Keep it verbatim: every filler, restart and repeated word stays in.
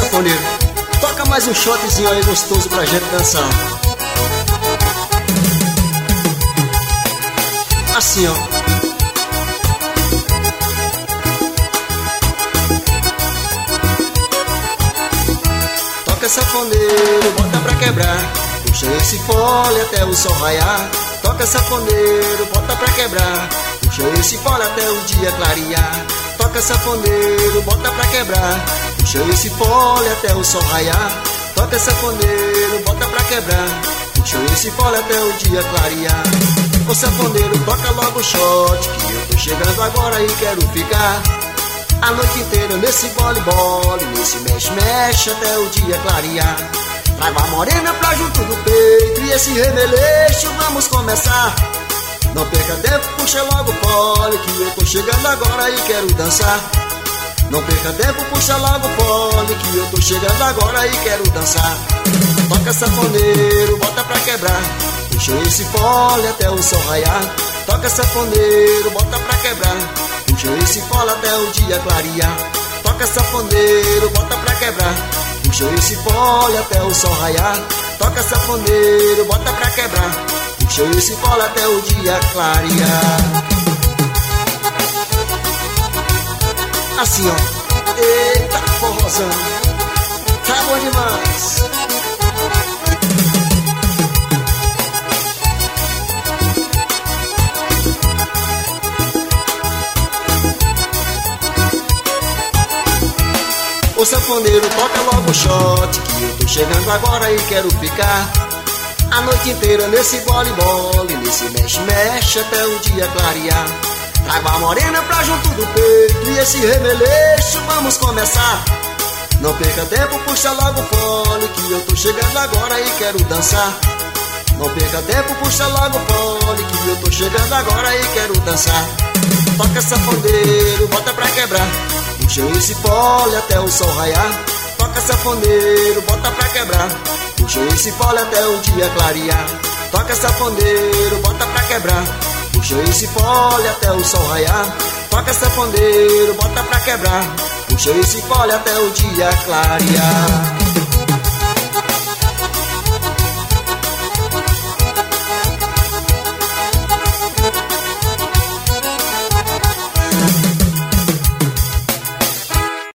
sanfoneiro, toca mais um shotzinho aí gostoso pra gente dançar. Assim, ó. Toca sanfoneiro, bota pra quebrar, puxa esse fole até o sol raiar. Toca sanfoneiro, bota pra quebrar, puxa esse fole até o dia clarear. Toca sanfoneiro, bota pra quebrar, puxa esse fole até o sol raiar. Toca sanfoneiro, bota pra quebrar, puxa esse fole até o dia clarear. Ô sanfoneiro, toca logo o shot, que eu tô chegando agora e quero ficar a noite inteira nesse bole-bole, nesse mexe-mexe até o dia clarear. Traga a morena pra junto do peito e esse remeleixo vamos começar. Não perca tempo, puxa logo o fole, que eu tô chegando agora e quero dançar. Não perca tempo, puxa logo o fole, que eu tô chegando agora e quero dançar. Toca sanfoneiro, bota pra quebrar, puxa esse fole até o sol raiar. Toca sanfoneiro, bota pra quebrar, puxa esse fole até o dia clarear. Toca sanfoneiro, bota pra quebrar, puxa esse fole até o sol raiar. Toca sanfoneiro, bota pra quebrar, puxa esse fole até o dia clarear. Assim, ó. Eita, forrozão, tá bom demais. Ô sanfoneiro, toca logo o shot, que eu tô chegando agora e quero ficar a noite inteira nesse bole-bole, nesse mexe-mexe até o dia clarear. Traga a morena pra junto do peito e esse remeleixo vamos começar. Não perca tempo, puxa logo o fole, que eu tô chegando agora e quero dançar. Não perca tempo, puxa logo o fole, que eu tô chegando agora e quero dançar. Toca sanfoneiro, bota pra quebrar, puxa esse fole até o sol raiar. Toca sanfoneiro, bota pra quebrar, puxa esse fole até o dia clarear. Toca sanfoneiro, bota pra quebrar, puxa esse fole até o sol raiar. Toca sanfoneiro, bota pra quebrar, puxa esse fole até o dia clarear.